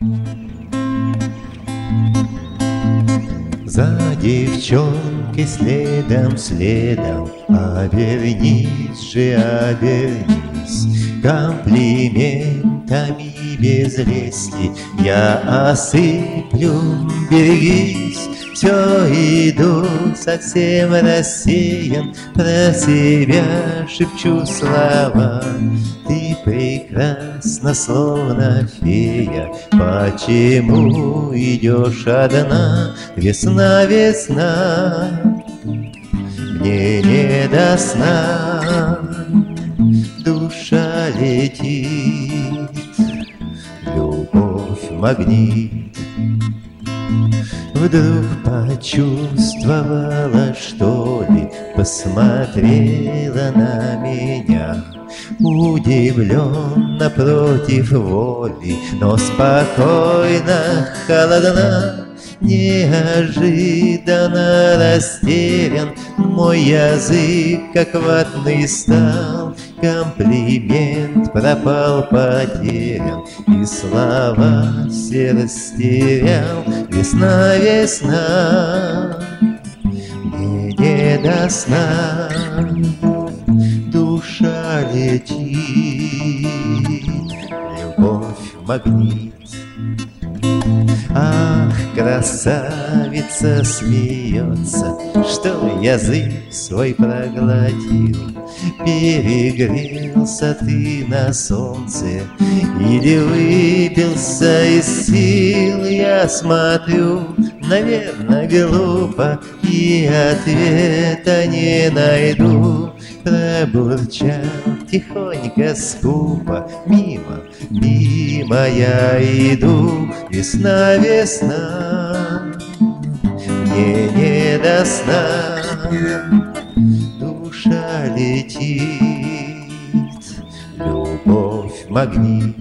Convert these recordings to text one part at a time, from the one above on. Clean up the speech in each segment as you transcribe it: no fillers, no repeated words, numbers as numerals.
За девчонкой следом, следом, обернись же, обернись. Комплиментами без лести я осыплю, берегись. Все иду совсем рассеян, про себя шепчу слова. Ты прекрасна, словно фея, почему идешь одна? Весна, весна, мне не до сна, душа летит, любовь магнит. Вдруг почувствовала, что ли, посмотрела на меня, удивленно против воли, но спокойно, холодна. Неожиданно растерян, мой язык как ватный стал, комплимент пропал, потерян, и слова все растерял. Весна, весна, мне не до сна, душа летит, любовь магнит. Ах, красавица смеется, что язык свой проглотил. Перегрелся ты на солнце или выпился из сил? Я смотрю, наверное, глупо, и ответа не найду. Пробурчал тихонько, скупо, мимо, мимо я иду. Весна, весна, мне не до сна, душа летит, любовь магнит.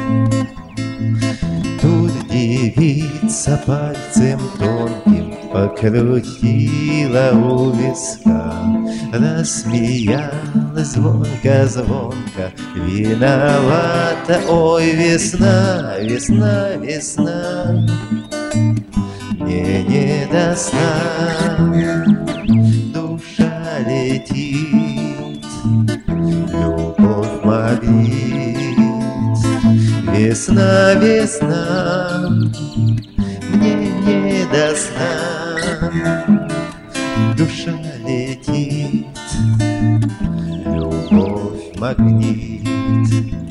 Тут девица пальцем тонким покрутила у виска, рассмеялась звонко-звонко, виновата, ой, весна, весна, весна, мне не до сна, душа летит, любовь магнит. Весна, весна, мне не до сна, душа летит, любовь магнит.